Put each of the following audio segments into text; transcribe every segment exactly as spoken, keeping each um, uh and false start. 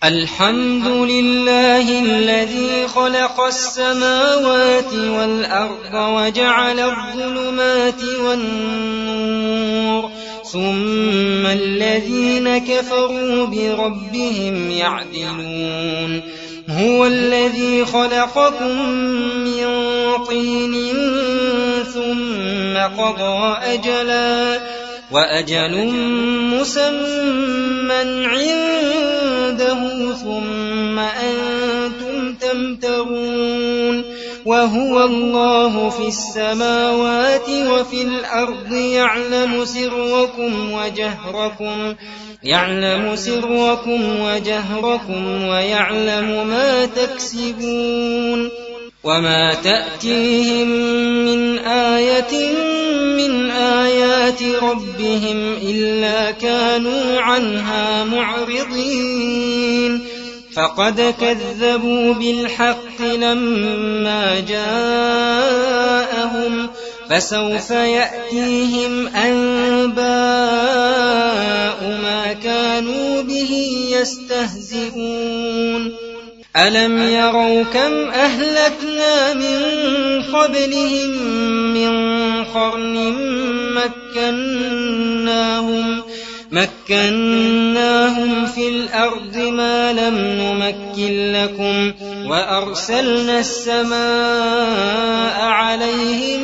الحمد لله الذي خلق السماوات والأرض وجعل الظلمات والنور ثم الذين كفروا بربهم يعدلون هو الذي خلقكم من طين ثم قضى أجلا وأجل مسمى عنده ثم أنتم تمترون وهو الله في السماوات وفي الأرض يعلم سركم وجهركم يعلم سركم وجهركم ويعلم ما تكسبون وما تأتيهم من آية من آيات ربهم إلا كانوا عنها معرضين فقد كذبوا بالحق لما جاءهم فسوف يأتيهم أنباء ما كانوا به يستهزئون ألم يروا كم أهلكنا من قبلهم من قرن مكناهم مكناهم في الأرض ما لم نمكن لكم وأرسلنا السماء عليهم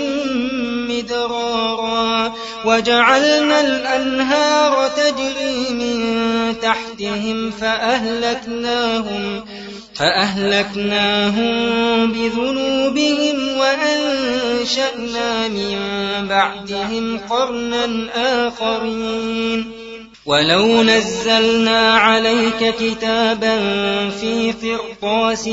مدرارا وجعلنا الأنهار تجري من تحتهم فأهلكناهم فأهلكناهم بذنوبهم وأنشأنا من بعدهم قرنا آخرين ولو نزلنا عليك كتابا في قرطاس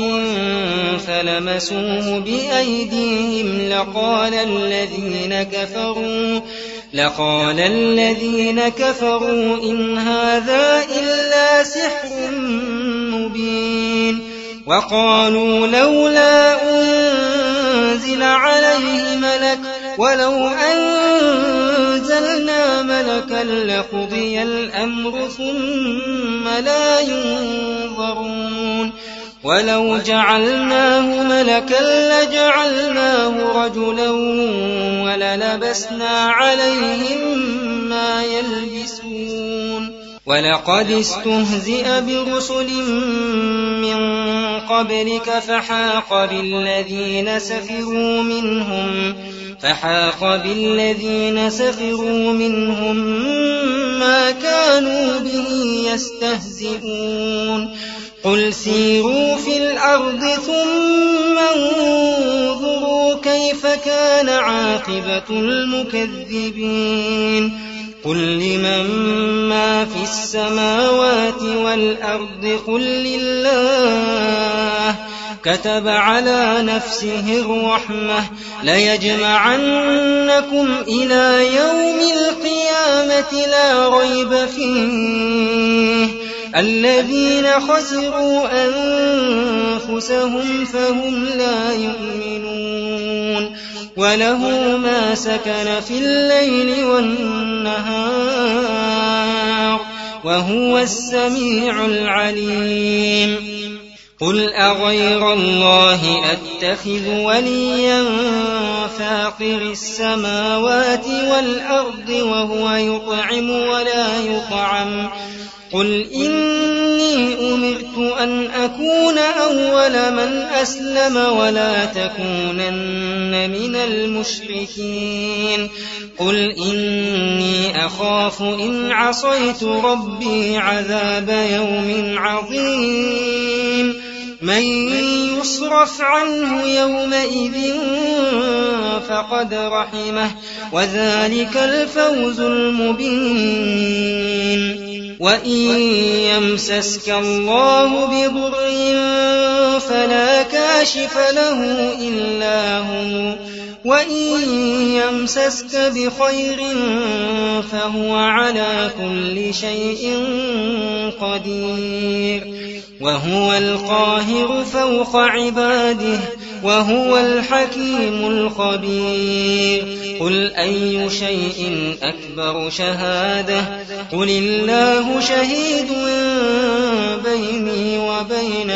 فلمسوه بأيديهم لقال الذين كفروا لقال الذين كفروا إن هذا إلا سحر مبين وقالوا لولا أنزل عليه ملك ولو أنزلنا ملكا لقضي الأمر ثم لا ينظرون ولو جعلناه ملكا لجعلناه رجلا وللبسنا عليهم ما يلبسون ولقد استهزئ برسل من قبلك فحاق بالذين سخروا منهم فحاق بالذين سخروا منهم ما كانوا به يستهزئون قل سيروا في الأرض ثم انظروا كيف كان عاقبة المكذبين قل لمن ما في السماوات والأرض قل لله كتب على نفسه الرحمة ليجمعنكم إلى يوم القيامة لا ريب فيه الذين خسروا أنفسهم فهم لا يؤمنون وله ما سكن في الليل والنهار وهو السميع العليم قل أغير الله أتخذ وليا فاطر السماوات والأرض وهو يطعم ولا يطعم قل إني أمرت أن أكون أول من أسلم ولا تكونن من المشركين قل إني أخاف إن عصيت ربي عذاب يوم عظيم من يصرف عنه يومئذ فقد رحمه وذلك الفوز المبين وإن يمسسك الله بضر فلا كاشف له إلا هو وإن يمسسك بخير فهو على كل شيء قدير وهو القاهر فوق عباده وهو الحكيم الخبير قل أي شيء أكبر شهادة قل الله شهيد بيني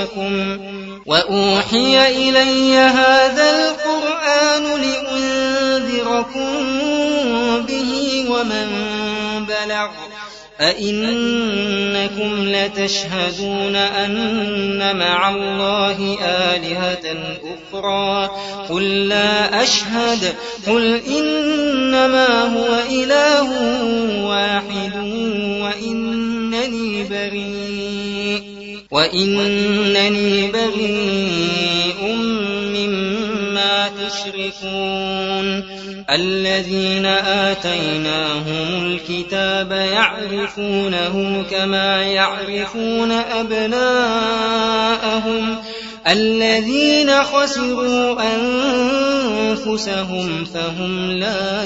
بينكم وأوحي إلي هذا القرآن لأنذركم به ومن بلغ أئنكم لتشهدون أن مع الله آلهة أخرى قل لا أشهد قل إنما هو إله واحد وإنني بريء وإنني بريء مما تشركون الذين آتيناهم الكتاب يعرفونه كما يعرفون أبناءهم الذين خسروا أنفسهم فهم لا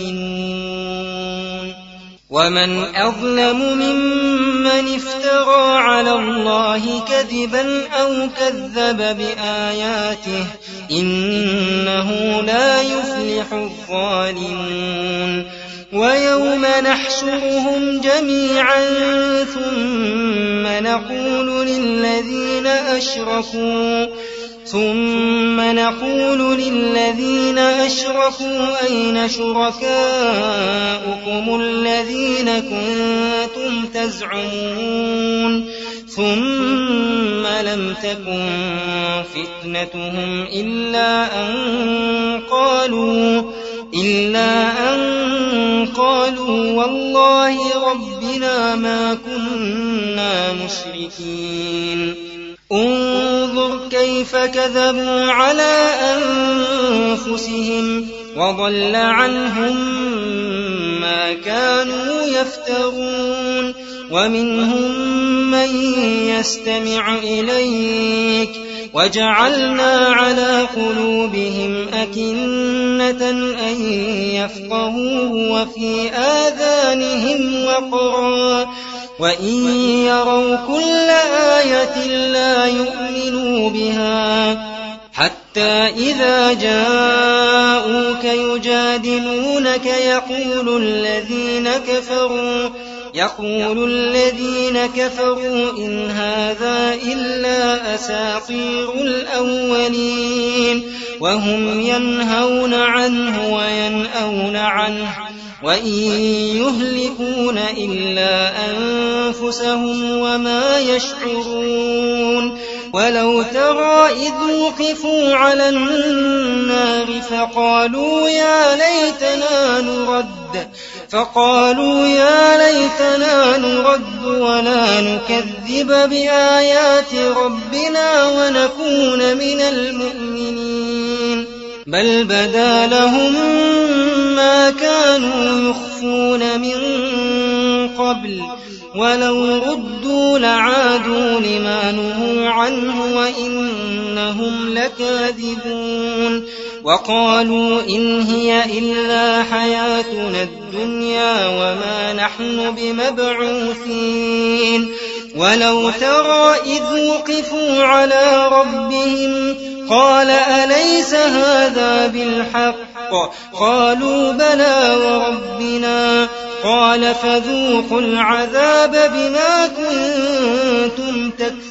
يؤمنون ومن أظلم ممن افترى على الله كذبا أو كذب بآياته إنه لا يفلح الظالمون ويوم نحشرهم جميعا ثم نقول للذين أشركوا ثم نقول للذين أشركوا أين شركاؤكم الذين كنتم تزعمون ثم لم تكن فتنتهم إلا أن قالوا إلا أن قالوا والله ربنا ما كنا مشركين انظر كيف كذبوا على أنفسهم وضل عنهم ما كانوا يفترون ومنهم من يستمع إليك وجعلنا على قلوبهم أكنة أن يفقهوه وفي آذانهم وقرا وإن يروا كل آية لا يؤمنوا بها حتى إذا جاءوك يجادلونك يقول الذين كفروا يقول الذين كفروا إن هذا إلا أساطير الأولين وهم ينهون عنه وينأون عنه وإن يهلكون إلا أنفسهم وما يشعرون ولو ترى إذ وقفوا على النار فقالوا يا ليتنا نرد فقالوا يا ليتنا نرد ولا نكذب بآيات ربنا ونكون من المؤمنين بل بدا لهم ما كانوا يخفون من قبل ولو ردوا لعادوا لما نهوا عنه وإنهم لكاذبون وقالوا إن هي إلا حياتنا الدنيا وما نحن بمبعوثين ولو ترى إذ وقفوا على ربهم قال أليس هذا بالحق قالوا بلى وربنا قال فذوقوا العذاب بما كنتم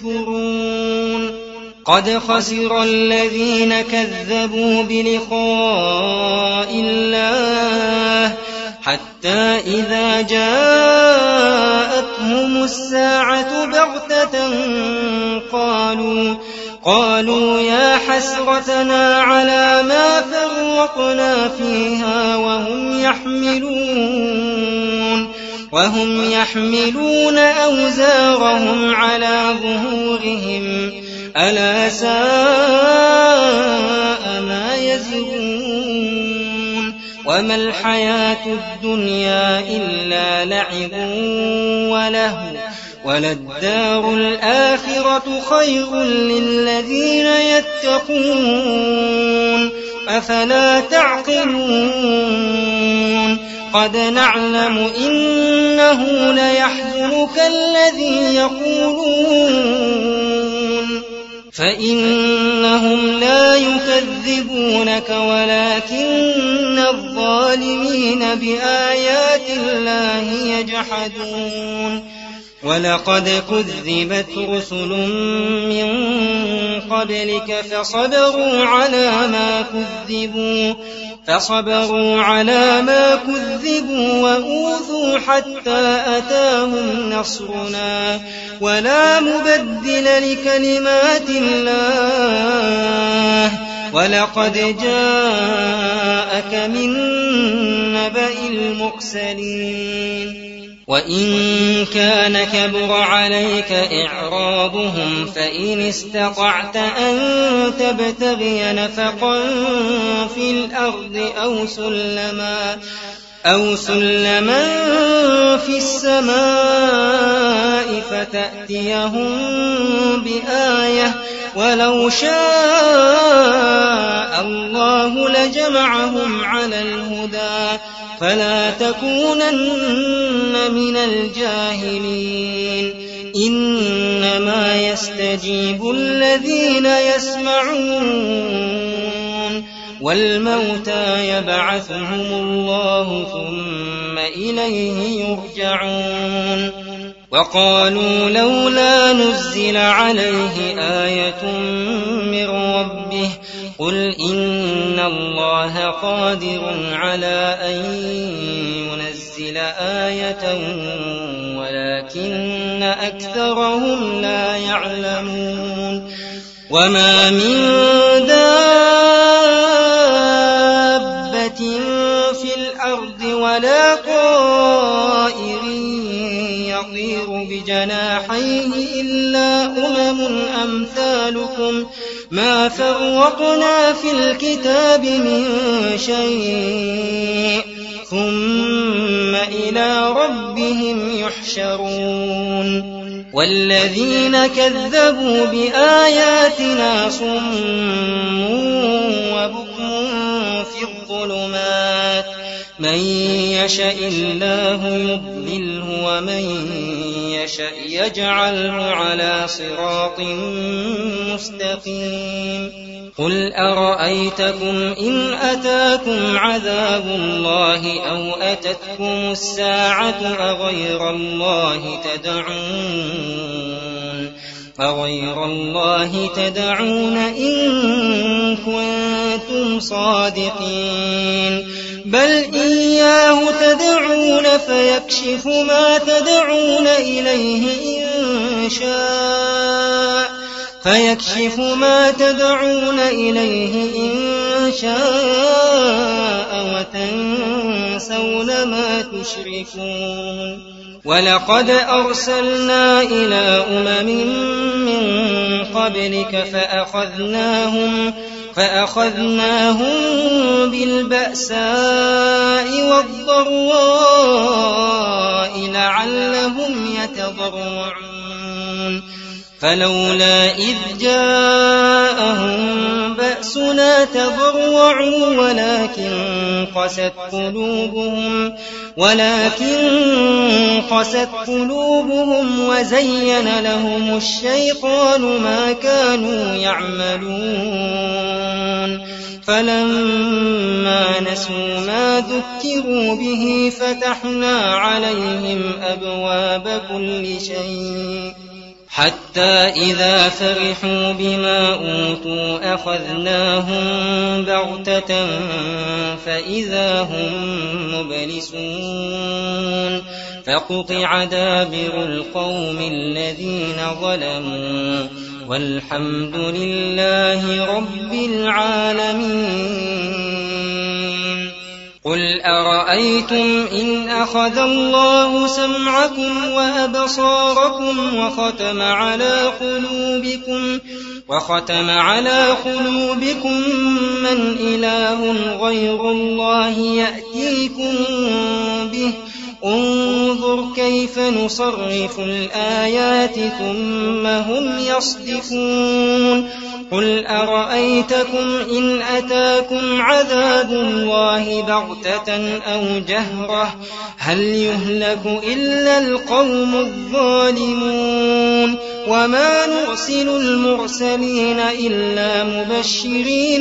تكفرون قد خسر الذين كذبوا بلقاء الله حتى إذا جاءتهم الساعة بغتة قالوا قالوا يا حسرتنا على ما فرطنا فيها وهم يحملون وهم يحملون أوزارهم على ظهورهم ألا ساء ما يزرون وما الحياة الدنيا إلا لعب ولهو وللدار الآخرة خير للذين يتقون أفلا تعقلون قد نعلم إنه ليحزنك الذي يقولون فإنهم لا يكذبونك ولكن الظالمين بآيات الله يجحدون ولقد كذبت رسل من قبلك فصبروا على ما كذبوا فصبروا على ما كذبوا وأوذوا حتى أتاهم نصرنا ولا مبدل لكلمات الله ولقد جاءك من نبأ المرسلين وإن كان كبر عليك إعراضهم فإن استطعت أن تبتغي نفقا في الأرض أو سلما أو سلما في السماء فتأتيهم بآية ولو شاء الله لجمعهم على الهدى فلا تكونن من الجاهلين إنما يستجيب الذين يسمعون والموتى يبعثهم الله ثم إليه يرجعون وقالوا لولا نزل عليه آية من ربه قل إن الله قادر على أن ينزل آية ولكن أكثرهم لا يعلمون وما من دابة في الأرض ولا طائر يطير بجناحيه إلا أمم أمثالكم ما فرقنا في الكتاب من شيء ثم إلى ربهم يحشرون والذين كذبوا بآياتنا صم وبكم في الظلمات من يشاء الله يضلله ومن يشاء يجعله على صراط مستقيم قل أرأيتكم إن أتاكم عذاب الله أو أتتكم الساعة أغير الله تدعون أغير الله تدعون إن كنتم صادقين بل إياه تدعون فيكشف ما تدعون إليه إن شاء فيكشف ما تدعون إليه إن شاء وتنسون ما تشركون ولقد أرسلنا إلى أمم من قبلك فأخذناهم فأخذناهم بالبأساء والضراء لعلهم يتضرعون فلولا إذ جاءهم بأسنا تضرعوا ولكن قست قلوبهم ولكن قست قلوبهم وزين لهم الشيطان ما كانوا يعملون فلما نسوا ما ذكروا به فتحنا عليهم أبواب كل شيء حتى إذا فرحوا بما أوتوا أخذناهم بغتة فإذا هم مبلسون فقطع دابر القوم الذين ظلموا والحمد لله رب العالمين قل أرأيتم إن أخذ الله سمعكم وأبصاركم وختم على قلوبكم وختم على قلوبكم من إله غير الله يأتيكم به انظر كيف نصرف الآيات ثم هم يصدفون قل أرأيتكم إن أتاكم عذاب الله بغتة أو جهرة هل يهلك إلا القوم الظالمون وما نرسل المرسلين إلا مبشرين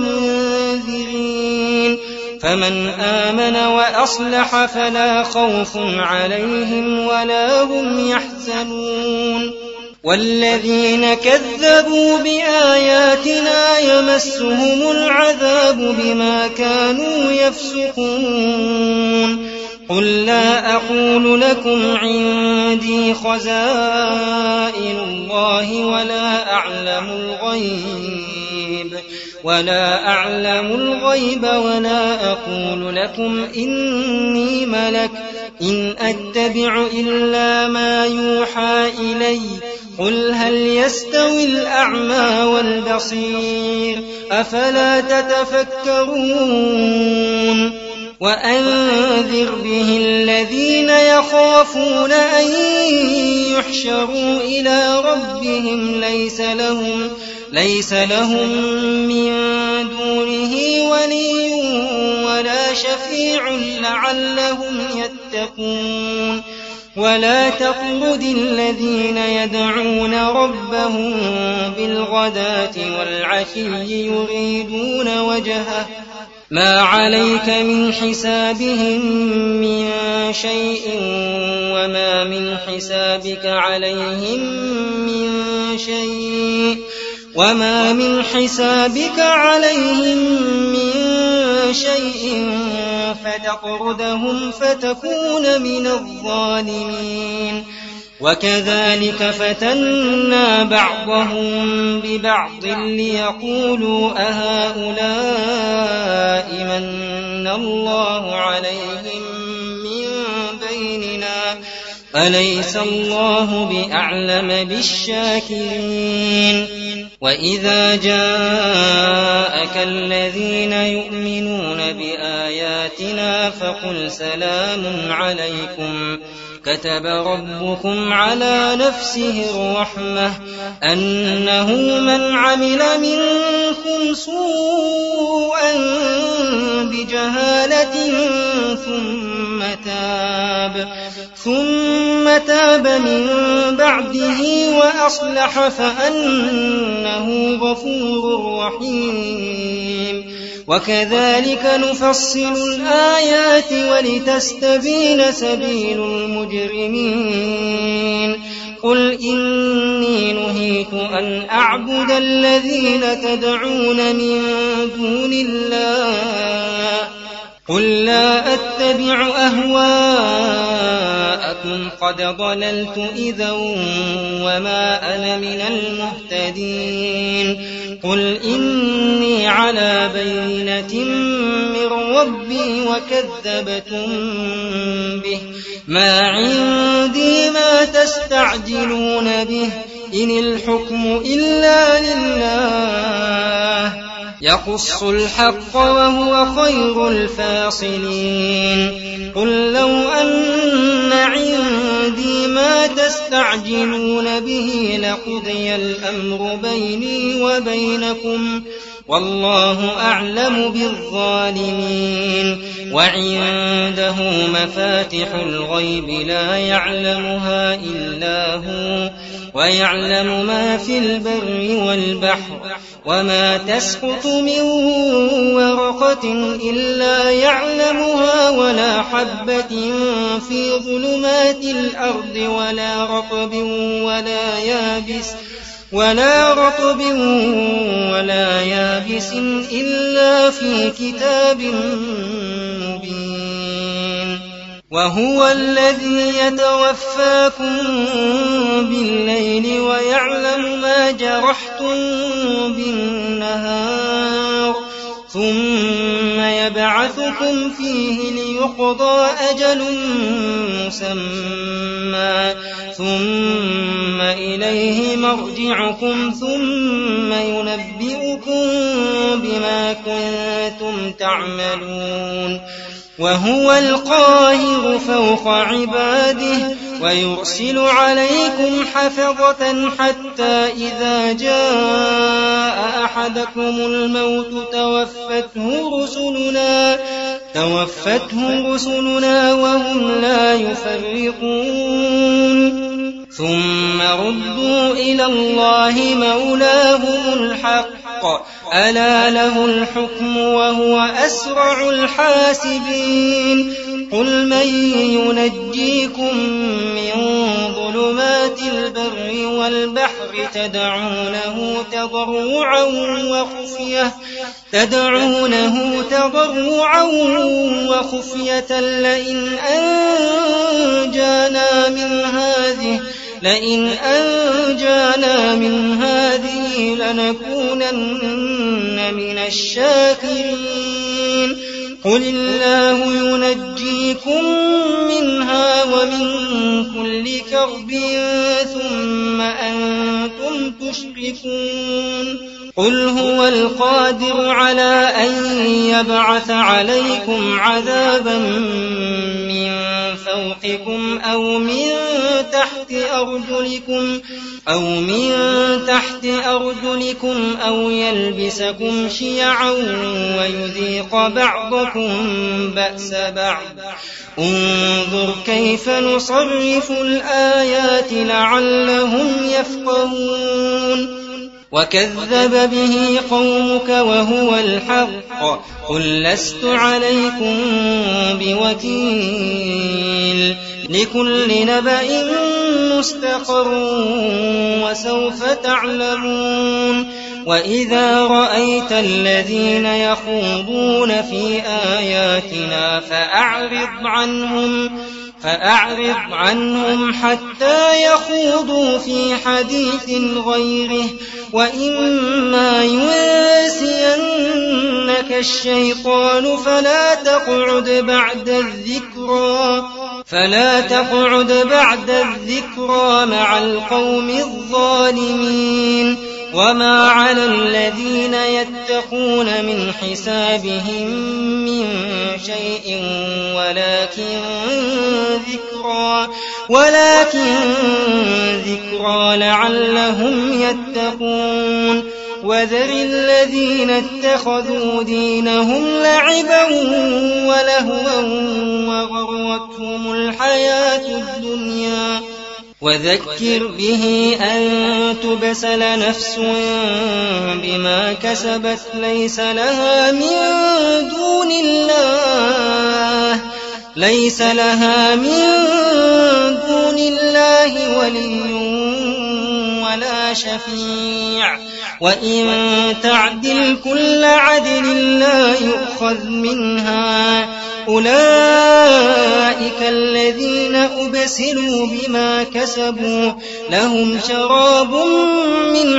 ومنذرين فمن آمن وأصلح فلا خوف عليهم ولا هم يحزنون يحزنون والذين كذبوا بآياتنا يمسهم العذاب بما كانوا يفسقون قل لا أقول لكم عندي خزائن الله ولا أعلم الغيب ولا أعلم الغيب ولا أقول لكم إني ملك إن أتبع إلا ما يوحى إلي قل هل يستوي الأعمى والبصير أفلا تتفكرون وأنذر به الذين يخافون أن يحشروا إلى ربهم ليس لهم ليس لهم من دونه ولي ولا شفيع لعلهم يتقون ولا تطرد الذين يدعون ربهم بالغداة والعشي يريدون وجهه ما عليك من حسابهم من شيء وما من حسابك عليهم من شيء وما من حسابك عليهم من شيء فتطردهم فتكون من الظالمين وكذلك فتنا بعضهم ببعض ليقولوا أهؤلاء من الله عليهم من بيننا أليس الله بأعلم بالشاكرين وإذا جاءك الذين يؤمنون بآياتنا فقل سلام عليكم كتب ربكم على نفسه الرحمة أنه من عمل منكم سوءا بجهالة ثم تاب ثم تاب من بعده وأصلح فأنه غفور رحيم وكذلك نفصل الآيات ولتستبين سبيل المجرمين قل إني نهيت أن أعبد الذين تدعون من دون الله قل لا أتبع أهواءكم قد ضللت إذا وما أنا من المهتدين قل إني على بينة من ربي وكذبتم به ما عندي ما تستعجلون به إن الحكم إلا لله يقص الحق وهو خير الفاصلين قل لو أن عندي ما تستعجلون به لقضي الأمر بيني وبينكم والله أعلم بالظالمين وعنده مفاتح الغيب لا يعلمها إلا هو ويعلم ما في البر والبحر وما تسقط من ورقة إلا يعلمها ولا حبة في ظلمات الأرض ولا رطب ولا يابس ولا رطب ولا يابس إلا في كتاب مبين وهو الذي يتوفاكم بالليل ويعلم ما جرحتم بالنهار ثم يبعثكم فيه ليقضى أجل مسمى ثم إليه مرجعكم ثم ينبئكم بما كنتم تعملون وهو القاهر فوق عباده ويرسل عليكم حفظة حتى إذا جاء أحدكم الموت توفته رسلنا توفته رسلنا وهم لا يفرقون ثم ردوا إلى الله مولاهم الحق ألا له الحكم وهو أسرع الحاسبين قل من ينجيكم من ظلمات البر والبحر تدعونه تضرعا وخفية تدعونه تضرعا وخفية لئن أنجانا من هذه لئن أنجانا من هذه لنكونن من الشاكرين قل الله ينجيكم منها ومن كل كرب ثم أنتم تشركون قل هو القادر على أن يبعث عليكم عذابا من فوقكم أو من تحت أرجلكم أو من تحت أرجلكم أو يلبسكم شيعا ويذيق بعضكم بأس بعض انظر كيف نصرف الآيات لعلهم يفقهون وكذب به قومك وهو الحق قل لست عليكم بوكيل لكل نبأ مستقر وسوف تعلمون وإذا رأيت الذين يخوضون في آياتنا فأعرض عنهم فأعرض عنهم حتى يخوضوا في حديث غيره وإما ينسينك الشيطان فلا تقعد بعد الذكرى فلا تقعد بعد الذكرى مع القوم الظالمين وما على الذين يتقون من حسابهم من شيء ولكن ذكرى ولكن ذكرى لعلهم يتقون وذر الذين اتخذوا دينهم لعبا ولهوا وغرتهم الحياة الدنيا وذكر به أن تبسل نفس بما كسبت ليس لها من دون الله ليس لها من دون الله ولي ولا شفيع وإن تعدل كل عدل لا يؤخذ منها أولئك الذين أبسلوا بما كسبوا لهم شراب من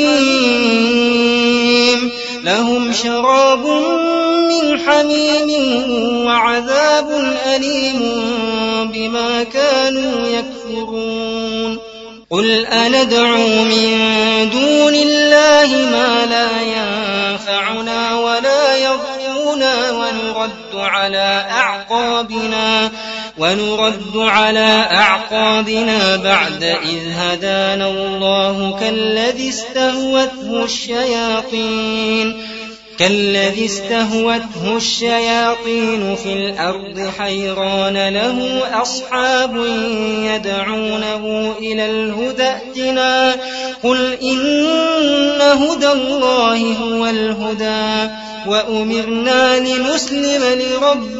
حميم لهم شراب من حميم وعذاب أليم بما كانوا يكفرون قل أندعو من دون الله ما لا ينفعنا ولا يضرنا ونرد على أعقابنا ونرد على أعقابنا بعد إذ هدانا الله كالذي استهوته الشياطين كالذي استهوته الشياطين في الأرض حيران له أصحاب يدعونه إلى الهدى ائتنا قل إن هدى الله هو الهدى وأمرنا لنسلم لرب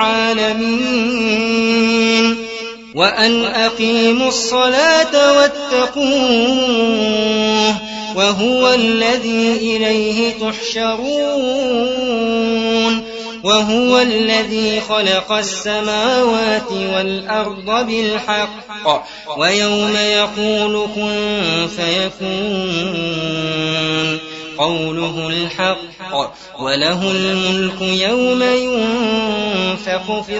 العالمين وأن أقيموا الصلاة واتقوه وهو الذي إليه تحشرون وهو الذي خلق السماوات والأرض بالحق ويوم يقول كن فيكون قوله الحق وله الملك يوم ينفخ في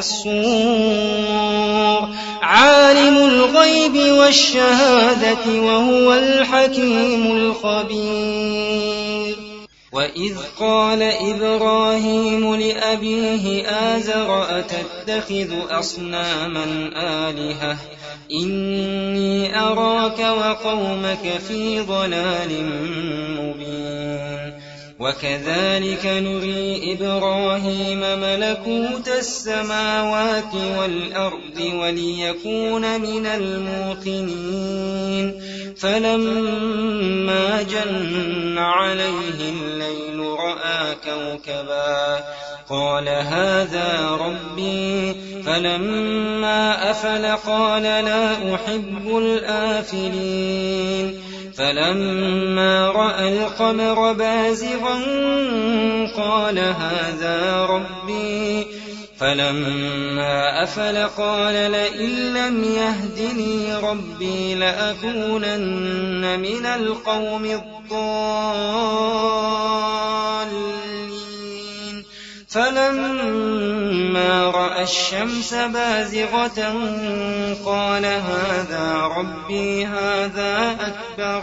الصور عالم الغيب والشهادة وهو الحكيم الخبير وإذ قال إبراهيم لأبيه آزر أتتخذ أصناما آلهة إني أراك وقومك في ضلال مبين وكذلك نري إبراهيم ملكوت السماوات والأرض وليكون من الموقنين فلما جن عليه الليل رأى كوكبا قال هذا ربي فلما أفل قال لا أحب الآفلين فلما رأى القمر بازغا قال هذا ربي فلما أفل قال لئن لم يهدني ربي لأكونن من القوم الضالين فلما رأى الشمس بازغة قال هذا ربي هذا أكبر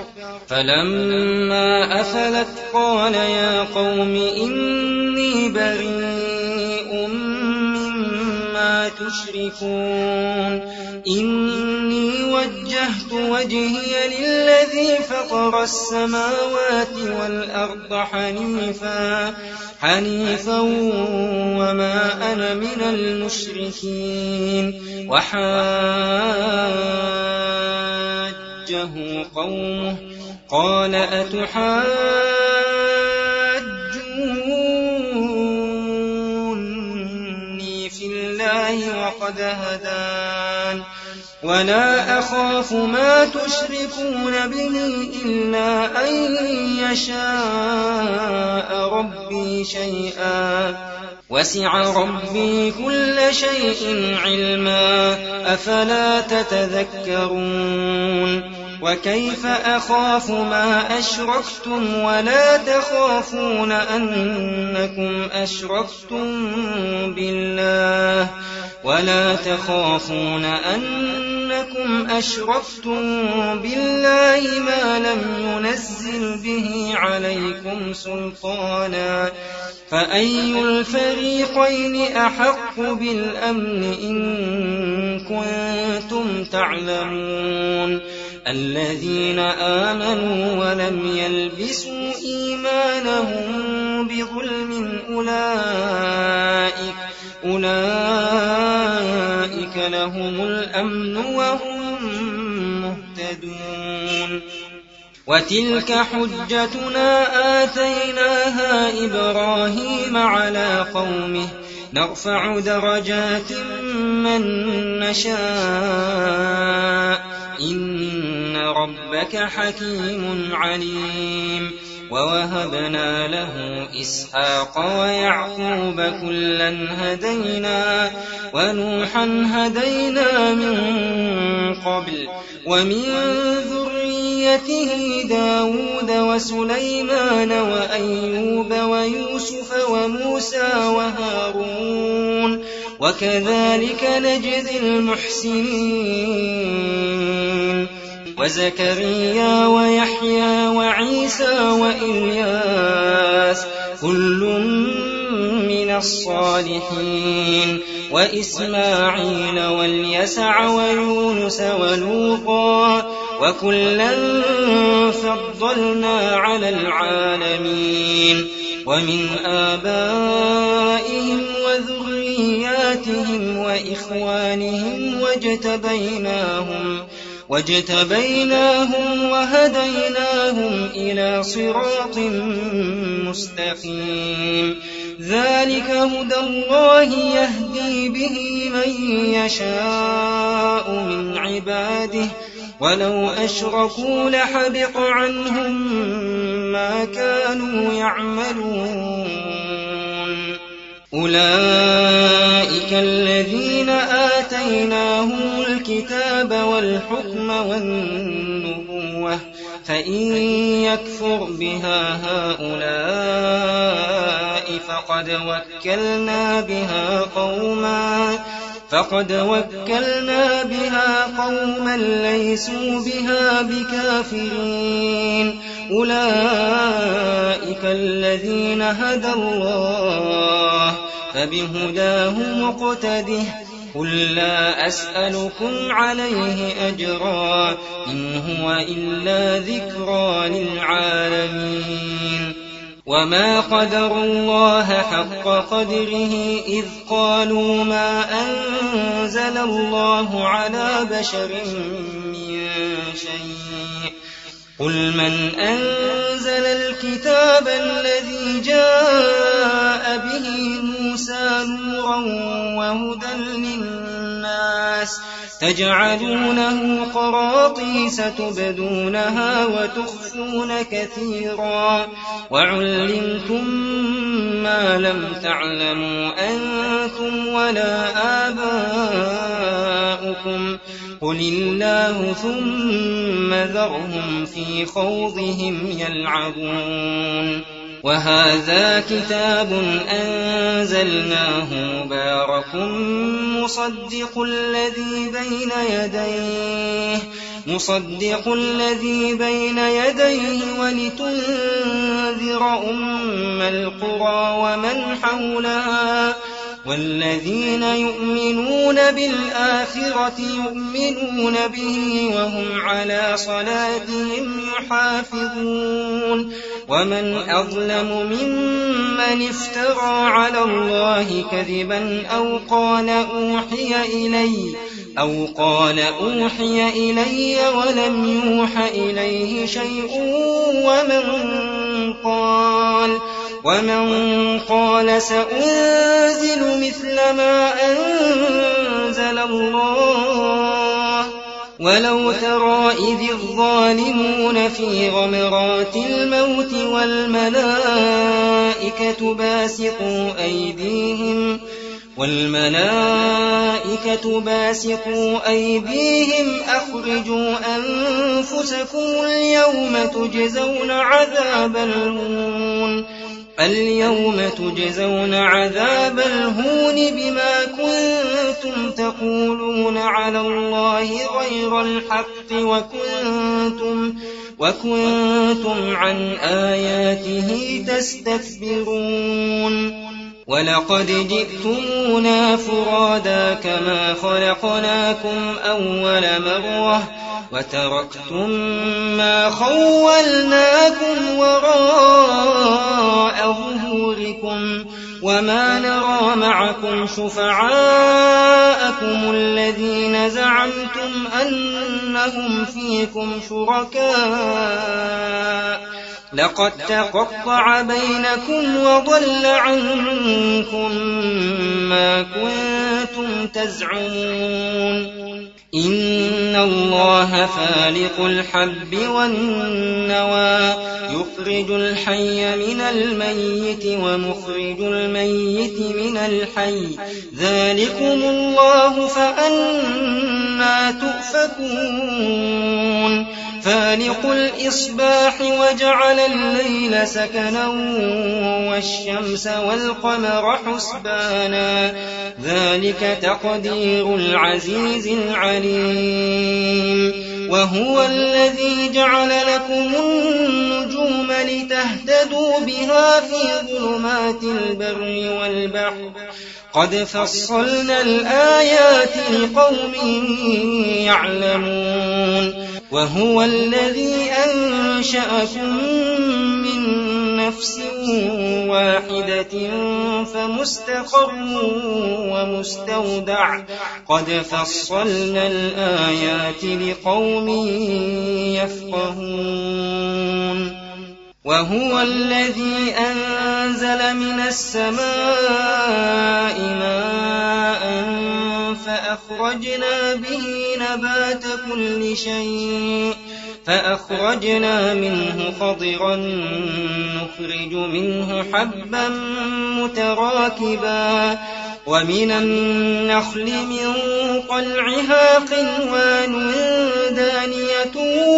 فلما أفلت قال يا قوم إني بريء مما تشركون إني وجهت وجهي للذي فطر السماوات والأرض حنيفا حنيفا وما أنا من المشركين وحاجه قومه قال أتحاجوني في الله وقد هدان ولا أخاف ما تشركون به إلا أن يشاء ربي شيئا وسع ربي كل شيء علما أفلا تتذكرون وكيف أخاف ما أشركتم ولا تخافون أنكم أشركتم بالله ولا تخافون أنكم أشركتم بالله ما لم ينزل به عليكم سلطانا فأي الفريقين أحق بالأمن إن كنتم تعلمون الذين آمنوا ولم يلبسوا إيمانهم بظلم أولئك أولئك لهم الأمن وهم مهتدون وتلك حجتنا آتيناها إبراهيم على قومه نرفع درجات من نشاء إن ربك حكيم عليم ووهبنا له إسحاق ويعقوب كلا هدينا ونوحا هدينا من قبل ومن ذريته داود وسليمان وأيوب ويوسف وموسى وهارون وكذلك نجزي المحسنين وزكريا ويحيى وعيسى وإلياس كل من الصالحين وإسماعيل واليسع ويونس ولوطا وكلا فضلنا على العالمين ومن آبائهم وذرياتهم وإخوانهم واجتبيناهم واجتبيناهم وهديناهم إلى صراط مستقيم ذلك هدى الله يهدي به من يشاء من عباده ولو أشركوا لحبط عنهم ما كانوا يعملون أولئك الذين آتيناهم الكتاب والحكم والنبوة فإن يكفر بها هؤلاء فقد وكلنا بها قوما فقد وكلنا بها قوما ليسوا بها بكافرين أولئك الذين هدى الله فبهداه مقتده قل لا أسألكم عليه أجرا إن هو إلا ذكرى للعالمين وما قدروا الله حق قدره إذ قالوا ما أنزل الله على بشر من شيء قل من أنزل الكتاب الذي جاء به موسى نورا وهدى للناس تجعلونه قراطيس تبدونها وتخفون كثيرا وعلمتم ما لم تعلموا أنتم ولا آباؤكم قل الله ثم ذرهم في خوضهم يلعبون وهذا كتاب أنزلناه مبارك مصدق الذي بين يديه مصدق الذي بين يديه ولتنذر أم القرى ومن حولها والذين يؤمنون بالآخرة يؤمنون به وهم على صلاتهم يحافظون ومن أظلم ممن افترى على الله كذبا أو قال أوحي إلي أو قال أوحي إلي ولم يوح إليه شيء ومن قال ومن قال سأنزل مثل ما أنزل الله ولو ترى إذ الظالمون في غمرات الموت والملائكة باسطوا أيديهم والملائكة باسطوا أيديهم أخرجوا أنفسكم اليوم تجزون عذاب الهون اليوم تجزون عذاب الهون بما كنتم تقولون على الله غير الحق وكنتم وكنتم عن آياته تستكبرون ولقد جئتمونا فرادا كما خلقناكم أول مرة وتركتم ما خولناكم وراء ظهوركم وما نرى معكم شفعاءكم الذين زعمتم أنهم فيكم شركاء لقد تقطع بينكم وضل عنكم ما كنتم تزعمون إن الله فالق الحب والنوى يخرج الحي من الميت ومخرج الميت من الحي ذلكم الله فأنى تؤفكون فالق الإصباح وجعل الليل سكنا والشمس والقمر حسبانا ذلك تقدير العزيز العليم وهو الذي جعل لكم النجوم لتهتدوا بها في ظلمات البر والبحر قد فصلنا الآيات لقوم يعلمون وهو الذي أنشأكم من نفس واحدة فمستقر ومستودع قد فصلنا الآيات لقوم يفقهون وهو الذي أنزل من السماء ماء فأخرجنا به نبات كل شيء فأخرجنا منه خضرا نخرج منه حبا متراكبا ومن النخل من طلعها قنوان دانية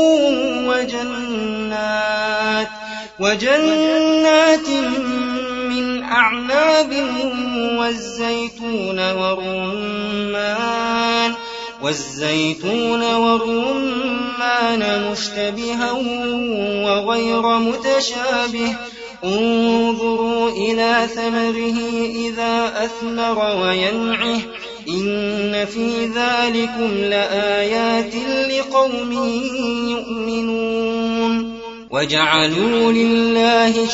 وجنات وجنات من أعناب والزيتون والرمان والزيتون والرمان مشتبها وغير متشابه انظروا إلى ثمره إذا أثمر وينعه إن في ذلكم لآيات لقوم يؤمنون وجعلوا لله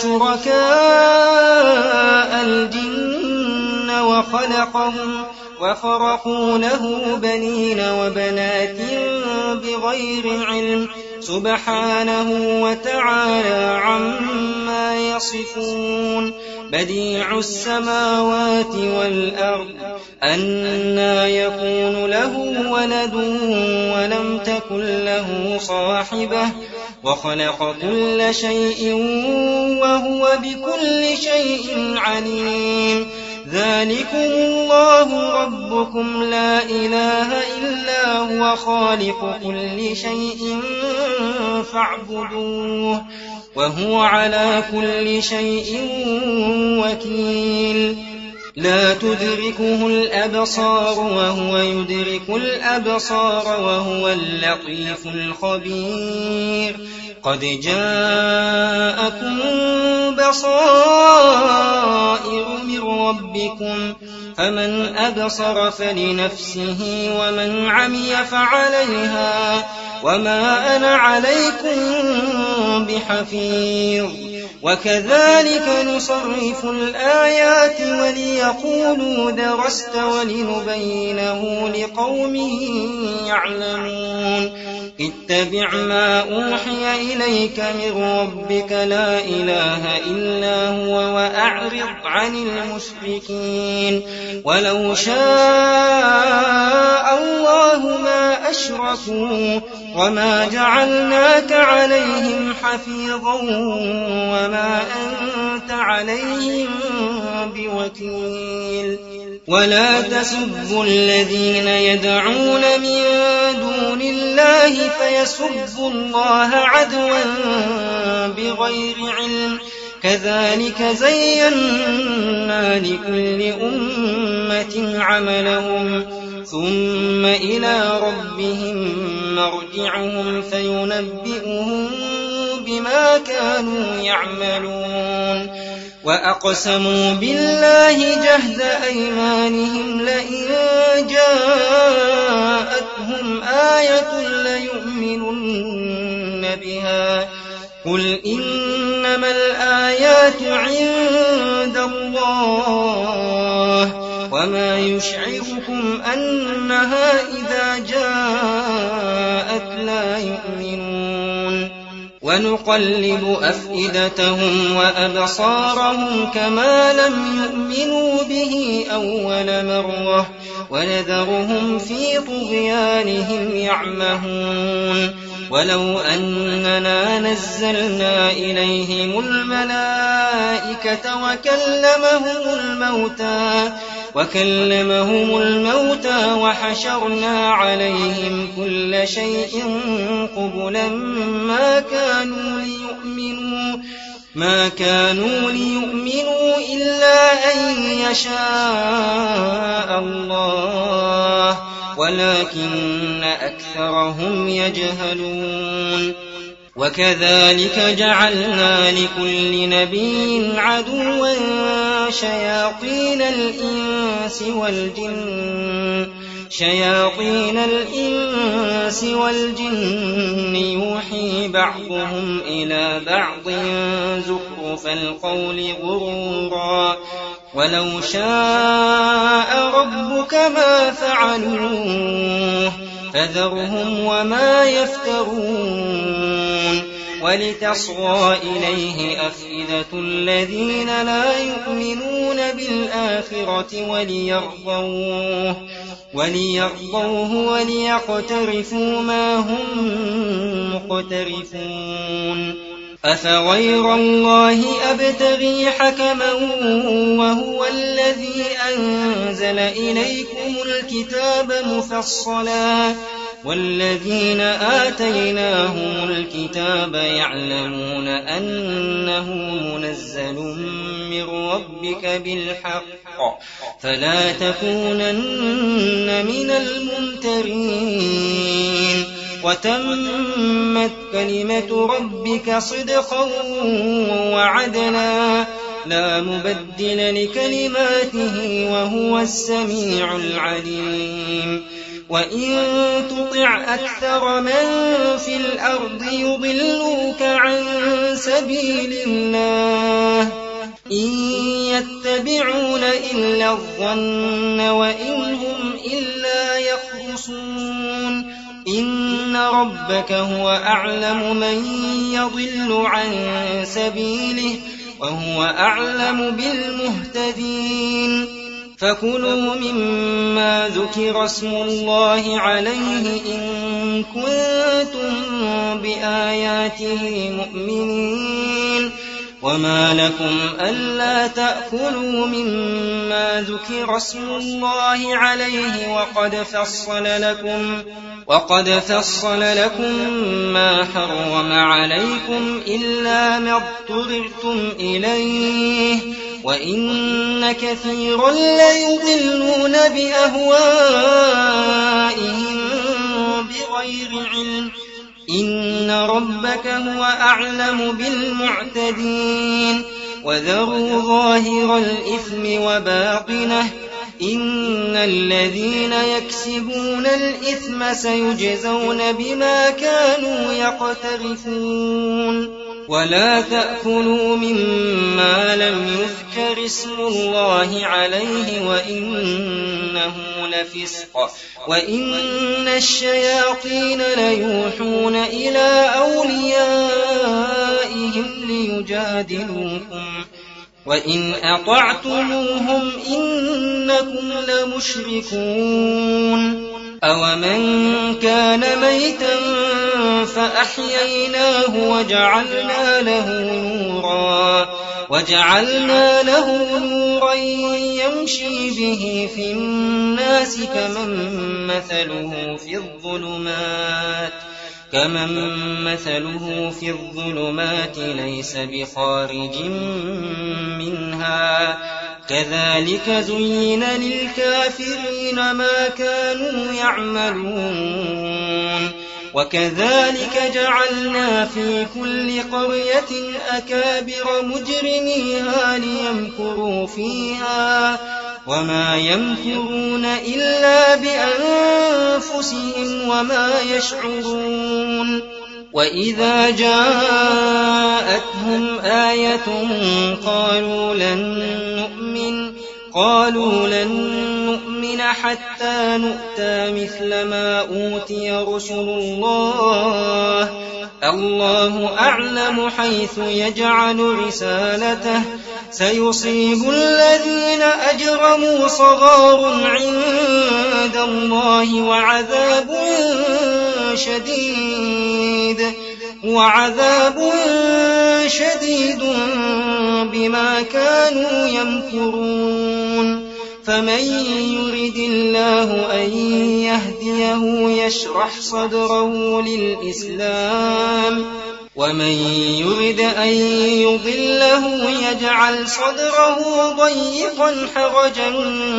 شركاء الجن وخلقهم وخرقوا له بنين وبنات بغير علم سبحانه وتعالى عما يصفون بديع السماوات والأرض أنى يكون له ولد ولم تكن له صاحبة وخلق كل شيء وهو بكل شيء عليم ذلكم الله ربكم لا إله إلا هو خالق كل شيء فاعبدوه وهو على كل شيء وكيل لا تدركه الأبصار وهو يدرك الأبصار وهو اللطيف الخبير قد جاءكم بصائر من ربكم فمن أبصر فلنفسه ومن عمي فعليها وما أنا عليكم بحفيظ وكذلك نصرف الآيات وليقولوا درست ولنبينه لقوم يعلمون اتبع ما أوحي إليك من ربك لا إله إلا هو وأعرض عن المشركين ولو شاء الله ما أشركوا وما جعلناك عليهم حفيظا وما أنت عليهم بوكيل ولا تسبوا الذين يدعون من دون الله فيسبوا الله عدوا بغير علم كذلك زينا لكل أمة عملهم ثم إلى ربهم مرجعهم فينبئهم بما كانوا يعملون وأقسموا بالله جهد أيمانهم لئن جاءتهم آية ليؤمنن بها قل إنما الآيات عند الله وما يشعركم أنها إذا جاءت لا يؤمنون ونقلب أفئدتهم وأبصارهم كما لم يؤمنوا به أول مرة ونذرهم في طغيانهم يعمهون ولو أننا نزلنا إليهم الملائكة وكلمهم الموتى وكلمهم الموتى وحشرنا عليهم كل شيء قبلا ما كانوا ليؤمنوا ما كانوا ليؤمنوا إلا أن يشاء الله ولكن أكثرهم يجهلون وكذلك جعلنا لكل نبي عدوا شياطين الإنس والجن شياطين الإنس والجن يوحي بعضهم إلى بعض زخرف القول غرورا ولو شاء ربك ما فعلوه فذرهم وما يفترون ولتصغى إليه أفئدة الذين لا يؤمنون بالآخرة وليرضوه وليرضوه وليقترفوا ما هم مقترفون أفغير الله أبتغي حكما وهو الذي أنزل إليكم الكتاب مفصلا والذين آتيناهم الكتاب يعلمون أنه منزل من ربك بالحق فلا تكونن من الممترين وتمت كلمة ربك صدقا وعدلا لا مبدل لكلماته وهو السميع العليم وإن تطع أكثر من في الأرض يضلوك عن سبيل الله إن يتبعون إلا الظن وإن هم إلا يخرصون إن ربك هو أعلم من يضل عن سبيله وهو أعلم بالمهتدين فكلوا مما ذكر اسم الله عليه إن كنتم بآياته مؤمنين وما لكم ألا تأكلوا مما ذكر اسم الله عليه وقد فصل لكم وقد فصل لكم ما حرم عليكم إلا ما اضطررتم إليه وإن كثيرا ليضلون بأهوائهم بغير علم إن ربك هو أعلم بالمعتدين وذروا ظاهر الإثم وباطنه إن الذين يكسبون الإثم سيجزون بما كانوا يقترفون ولا تأكلوا مما لم يذكر اسم الله عليه وإنه لفسق وإن الشياطين ليوحون إلى أوليائهم ليجادلوكم وإن أطعتموهم إنكم لمشركون أومن كان ميتا فأحييناه وجعلنا له نورا وجعلنا له نورا يمشي به في الناس كمن مثله في الظلمات كمن مثله في الظلمات ليس بخارج منها كذلك زين للكافرين ما كانوا يعملون وكذلك جعلنا في كل قرية أكابر مجرميها ليمكروا فيها وما يمكرون إلا بأنفسهم وما يشعرون وإذا جاءتهم آية قالوا لن نؤمن قالوا لن نؤمن حتى نؤتى مثل ما أوتي رسل الله الله أعلم حيث يجعل رسالته سيصيب الذين أجرموا صغار عند الله وعذاب شديد وعذاب شديد بما كانوا يمكرون فمن يرد الله أن يهديه يشرح صدره للإسلام ومن يرد أن يضله يجعل صدره ضيقا حرجا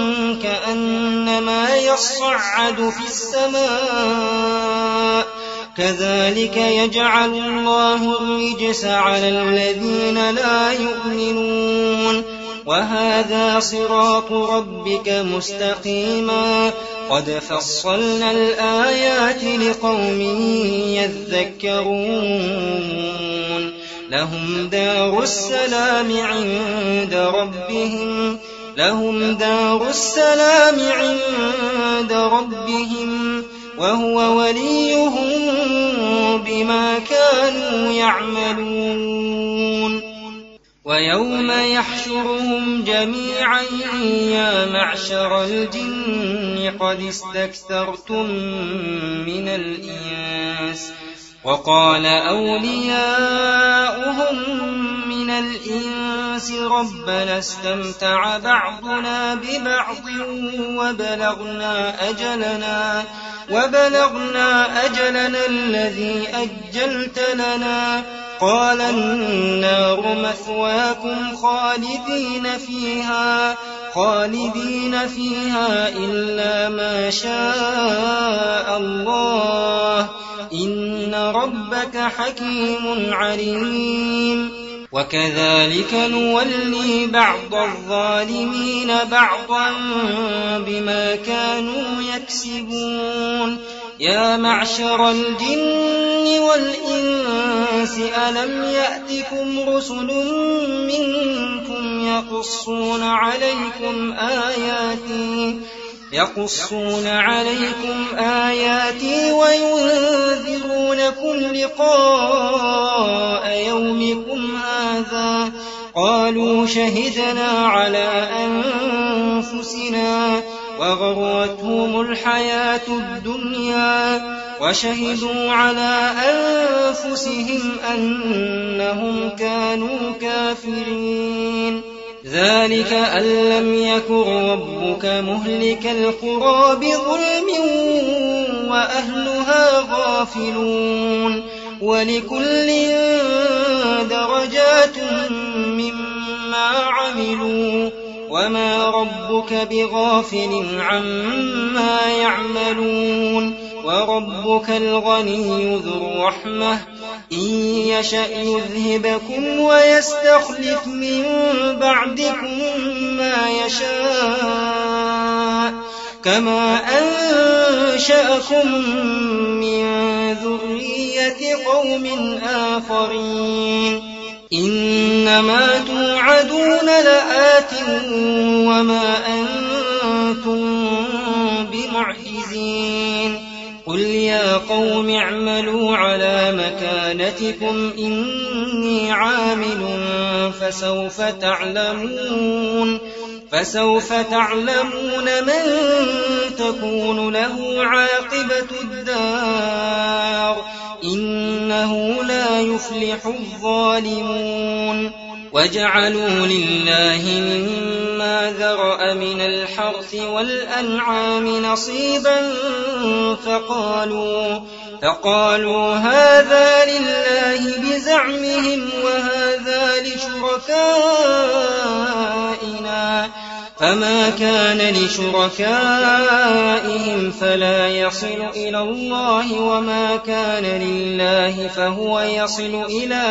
كأنما يصعد في السماء كذلك يجعل الله الرجس على الذين لا يؤمنون وهذا صراط ربك مستقيما قد فصلنا الآيات لقوم يذكرون لهم دار السلام عند ربهم لهم دار السلام عند ربهم وهو وليهم بما كانوا يعملون ويوم يحشرهم جميعا يا معشر الجن قد استكثرتم من الإنس وقال أولياؤهم من الإنس ربنا استمتع بعضنا ببعض وبلغنا أجلنا وبلغنا أجلنا الذي أجلت لنا قال النار مثواكم خالدين فيها خالدين فيها إلا ما شاء الله إن ربك حكيم عليم وكذلك نولي بعض الظالمين بعضا بما كانوا يكسبون يا معشر الجن والإنس ألم يأتكم رسل منكم يقصون عليكم آياتي يقصون عليكم آياتي وينذرونكم لقاء يومكم هذا قالوا شهدنا على أنفسنا وغرتهم الحياة الدنيا وشهدوا على أنفسهم أنهم كانوا كافرين ذلك أن لم يكن ربك مهلك القرى بظلم وأهلها غافلون ولكل درجات مما عملوا وما ربك بغافل عما يعملون وربك الغني ذو الرحمة إن يشأ يذهبكم ويستخلف من بعدكم ما يشاء كما أنشأكم من ذرية قوم آخرين إنما توعدون لآت وما أنتم بمعجزين قل يا قوم اعملوا على مكانتكم إني عامل فسوف تعلمون فسوف تعلمون من تكون له عاقبة الدار إنه لا يفلح الظالمون وجعلوا لله مما ذرأ من الحرث والأنعام نصيبا فقالوا, فقالوا هذا لله بزعمهم وهذا لشركائنا فما كان لشركائهم فلا يصل إلى الله وما كان لله فهو يصل إلى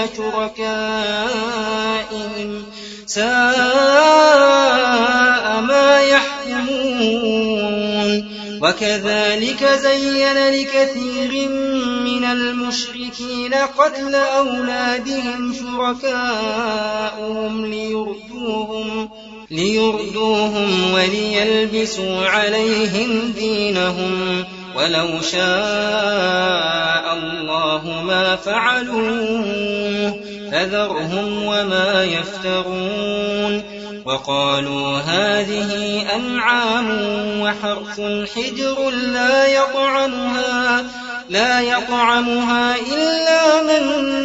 شركائهم ساء ما يحكمون وكذلك زين لكثير من المشركين قتل أولادهم شركاؤهم ليردوهم ليردوهم وليلبسوا عليهم دينهم ولو شاء الله ما فعلوه فذرهم وما يفترون وقالوا هذه أنعام وحرث حجر لا يطعمها لا يطعمها إلا من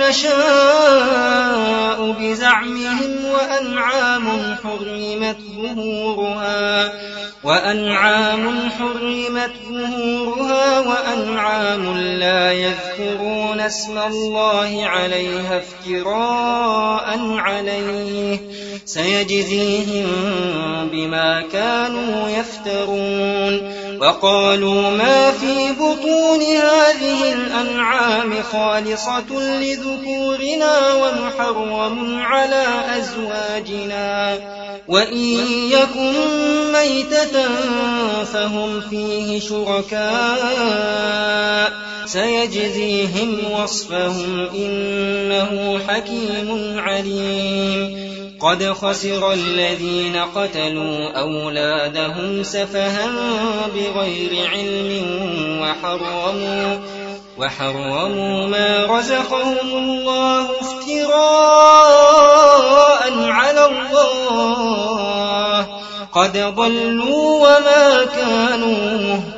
نشاء بزعمهم وأنعام حرمت ظهورها وأنعام حرمت ظهورها وأنعام لا يذكرون اسم الله عليها افتراء عليه سيجزيهم بما كانوا يفترون وقالوا ما في بطون هذه الأنعام خالصة لذكورنا ومحرم على أزواجنا وإن يكن ميتة فهم فيه شركاء سيجزيهم وصفهم إنه حكيم عليم قد خسر الذين قتلوا أولادهم سفها بغير علم وحرموا, وحرموا ما رزقهم الله افتراء على الله قد ضلوا وما كانوا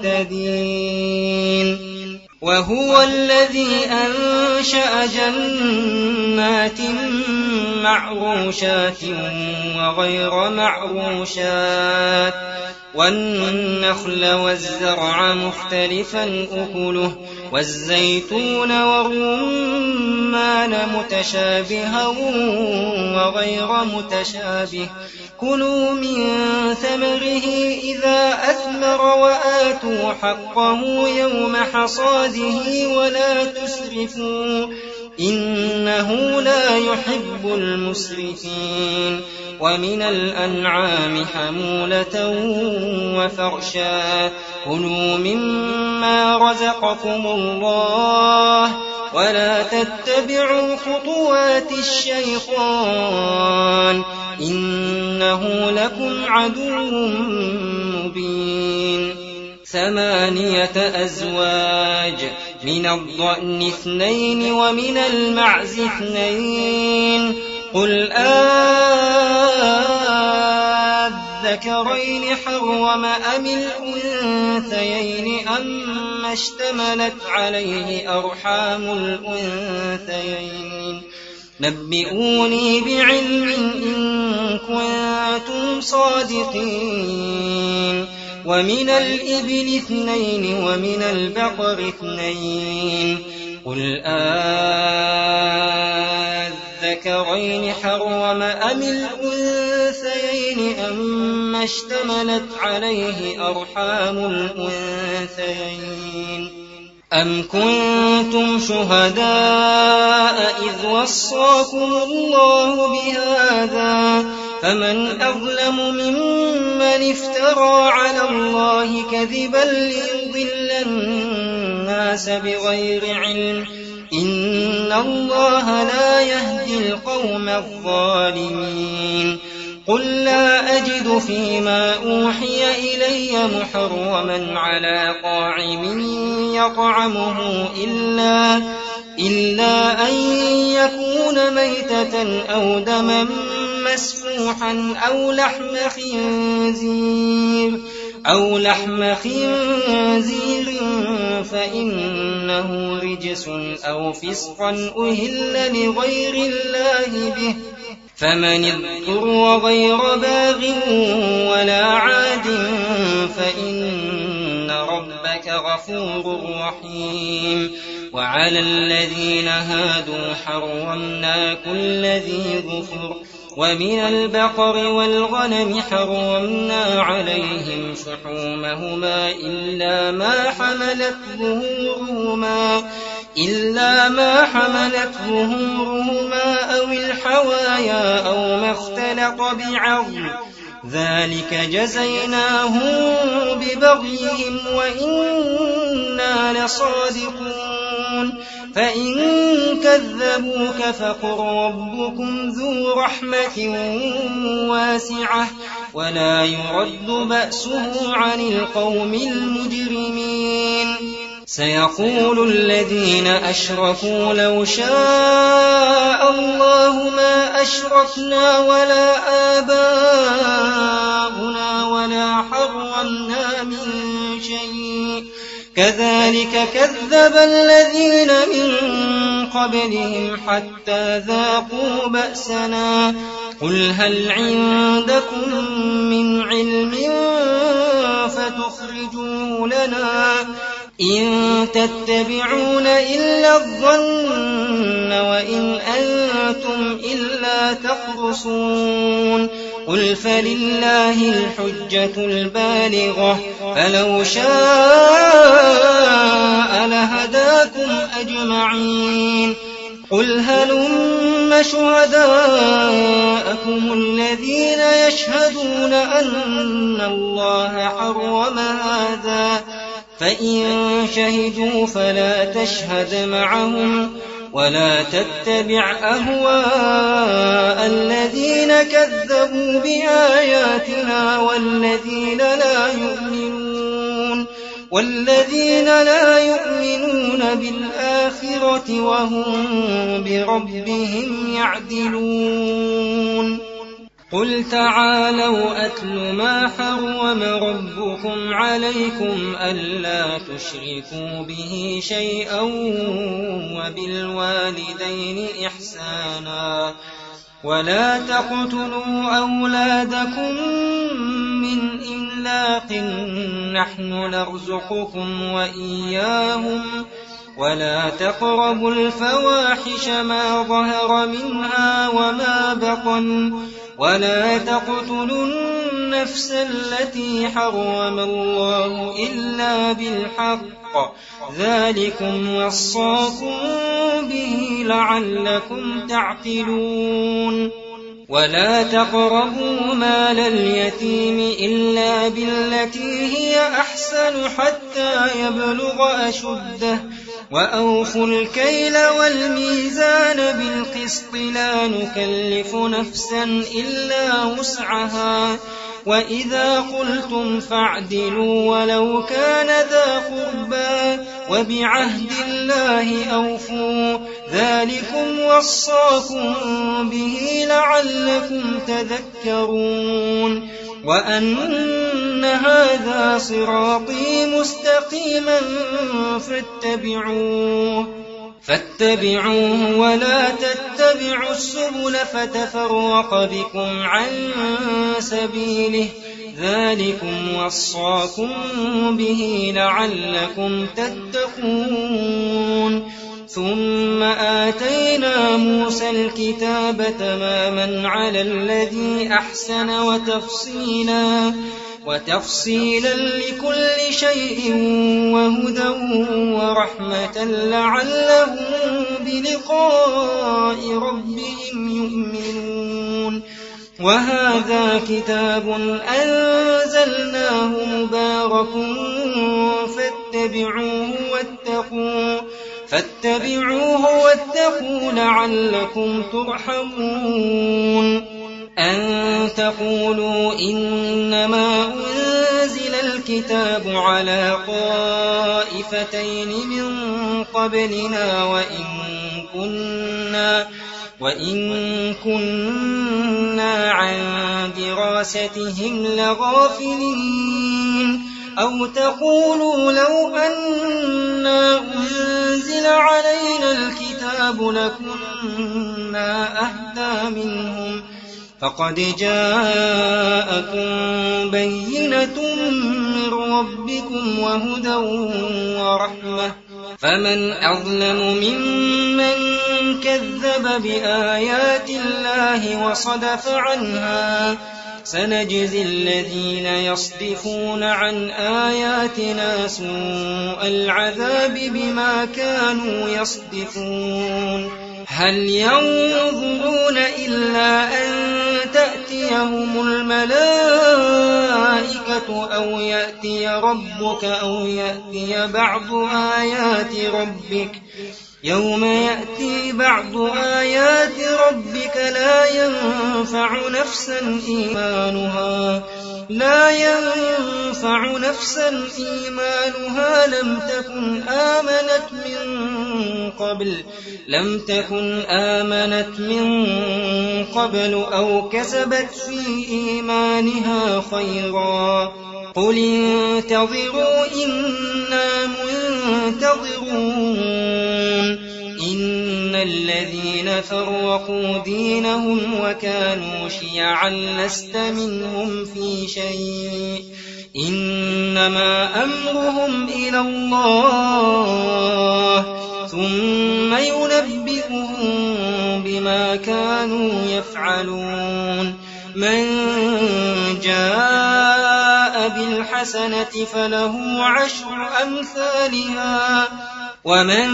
مهتدين وهو الذي أنشأ جنات معروشات وغير معروشات والنخل والزرع مختلفا أكله والزيتون والرمان متشابها وغير متشابه كلوا من ثمره إذا أثمر وآتوا حقه يوم حصاده ولا تسرفوا إنه لا يحب المسرفين ومن الأنعام حمولة وفرشا كلوا مما رزقكم الله ولا تتبعوا خطوات الشيطان إنه لكم عدو مبين ثمانية أزواج من الضأن اثنين ومن المعز اثنين قل أذكرين حرم أم الأنثيين أما اشتملت عليه أرحام الأنثيين نبئوني بعلم إن كنتم صادقين ومن الإبل اثنين ومن البقر اثنين قل أذكرين حرم أم الأنثيين أما اشتملت عليه أرحام الأنثيين أم كنتم شهداء إذ وصاكم الله بهذا فمن أظلم ممن افترى على الله كذبا ليضل الناس بغير علم إن الله لا يهدي القوم الظالمين قل لا أجد فيما أوحي إلي محرما على طاعم يطعمه إلا, إلا أن يكون ميتة أو دما مسفوحا أو لحم خنزير أو لحم خنزير فإنه رجس أو فسقا أهل لغير الله به فمن اضطر غير باغ ولا عاد فإن ربك غفور رحيم وعلى الذين هادوا حرمنا كل ذي ظفر ومن البقر والغنم حرمنا عليهم شحومهما إلا ما حملت ظهورهما إلا ما حملت ظهورهما أو الحوايا أو ما اختلط بعظم ذلك جزيناهم ببغيهم وإنا لصادقون فإن كذبوك فقل ربكم ذو رحمة واسعة ولا يرد بأسه عن القوم المجرمين سيقول الذين أشركوا لو شاء الله ما أشركنا ولا آباؤنا ولا حرمنا من شيء كذلك كذب الذين من قبلهم حتى ذاقوا بأسنا قل هل عندكم من علم فتخرجوه لنا إن تتبعون إلا الظن وإن أنتم إلا تخرصون قل فلله الحجة البالغة فلو شاء لهداكم أجمعين قل هلم شهداءكم الذين يشهدون أن الله حرم هذا فإن شهدوا فلا تشهد معهم ولا تتبع أهواء الذين كذبوا بآياتنا والذين لا يؤمنون والذين لا يؤمنون بالآخرة وهم بربهم يعدلون قل تعالوا أتل ما حرم ربكم عليكم ألا تشركوا به شيئا وبالوالدين إحسانا ولا تقتلوا أولادكم من إملاق نحن نرزقكم وإياهم ولا تقربوا الفواحش ما ظهر منها وما بطن ولا تقتلوا النفس التي حرم الله إلا بالحق ذلكم وصاكم به لعلكم تعقلون ولا تقربوا مال اليتيم إلا بالتي هي أحسن حتى يبلغ أشده وأوفوا الكيل والميزان بالقسط لا نكلف نفسا إلا وسعها وإذا قلتم فاعدلوا ولو كان ذا قربى وبعهد الله أوفوا ذلكم وصاكم به لعلكم تذكرون وأن هذا صراطي مستقيما فاتبعوه فاتبعوه ولا تتبعوا السبل فتفرق بكم عن سبيله ذلكم وصاكم به لعلكم تتقون ثم آتينا موسى الكتاب تماما على الذي أحسن وتفصيلا وتفصيلا لكل شيء وهدى ورحمة لعلهم بلقاء ربهم يؤمنون وهذا كتاب أنزلناه مبارك فاتبعوه واتقوا فاتبعوه واتقوا لعلكم ترحمون أن تقولوا إنما أنزل الكتاب على طائفتين من قبلنا وإن كنا وإن كنا عن دراستهم لغافلين أو تقولوا لو أنا أنزل علينا الكتاب لكنا أهدى منهم فقد جاءكم بينة من ربكم وهدى ورحمة فمن أظلم ممن كذب بآيات الله وصدف عنها سنجزي الذين يصدفون عن آياتنا سوء العذاب بما كانوا يصدفون هل ينظرون إلا أن تأتيهم الملائكة أو يأتي ربك أو يأتي بعض آيات ربك يوم يأتي بعض آيات ربك لا ينفع نفسا إيمانها لا ينفع نفسا إيمانها لم تكن آمنت من قبل لم تكن آمنت من قبل أو كسبت في إيمانها خيرا قل انتظروا إنا منتظرون إن الذين فرقوا دينهم وكانوا شيعا لست منهم في شيء إنما أمرهم إلى الله ثم ينبئهم بما كانوا يفعلون من جاء بالحسنة فله عشر أمثالها ومن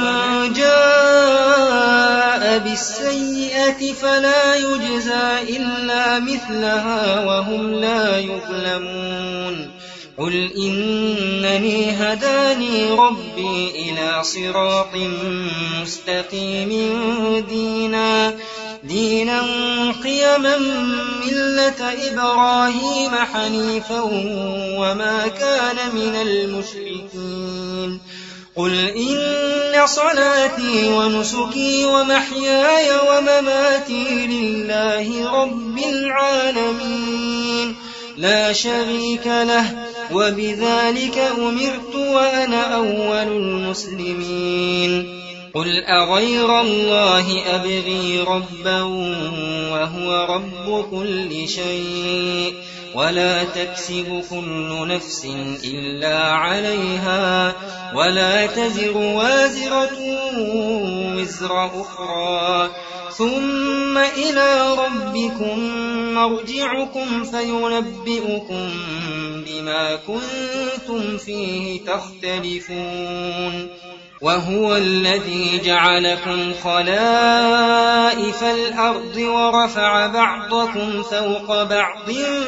جاء بالسيئة فلا يجزى إلا مثلها وهم لا يظلمون قل إنني هداني ربي إلى صراط مستقيم دينا دينا قيما ملة إبراهيم حنيفا وما كان من المشركين قل إن صلاتي ونسكي ومحياي ومماتي لله رب العالمين لا شريك له وبذلك أمرت وأنا أول المسلمين قل أغير الله أبغي ربا وهو رب كل شيء ولا تكسب كل نفس إلا عليها ولا تزر وازرة وزر أخرى ثم إلى ربكم مرجعكم فينبئكم بما كنتم فيه تختلفون وهو الذي جعلكم خلائف الأرض ورفع بعضكم فوق بعض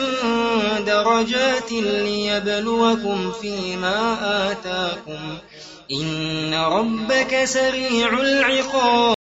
درجات ليبلوكم فيما آتاكم إن ربك سريع العقاب